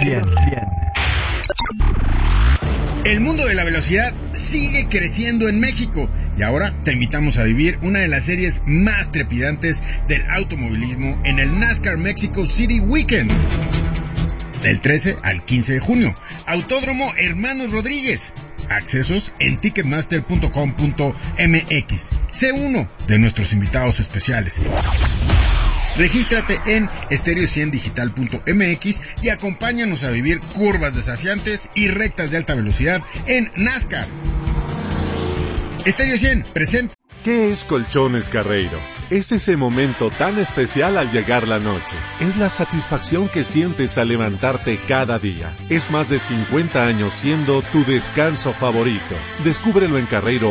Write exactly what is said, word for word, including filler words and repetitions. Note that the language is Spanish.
cien. El mundo de la velocidad sigue creciendo en México y ahora te invitamos a vivir una de las series más trepidantes del automovilismo en el NASCAR Mexico City Weekend. Del trece al quince de junio, Autódromo Hermanos Rodríguez. Accesos en ticketmaster punto com punto m x. Sé uno de nuestros invitados especiales. Regístrate en estereo cien digital punto m x y acompáñanos a vivir curvas desafiantes y rectas de alta velocidad en NASCAR. Estereo cien presenta. ¿Qué es Colchones Carreiro? Es ese momento tan especial al llegar la noche. Es la satisfacción que sientes al levantarte cada día. Es más de cincuenta años siendo tu descanso favorito. Descúbrelo en carreiro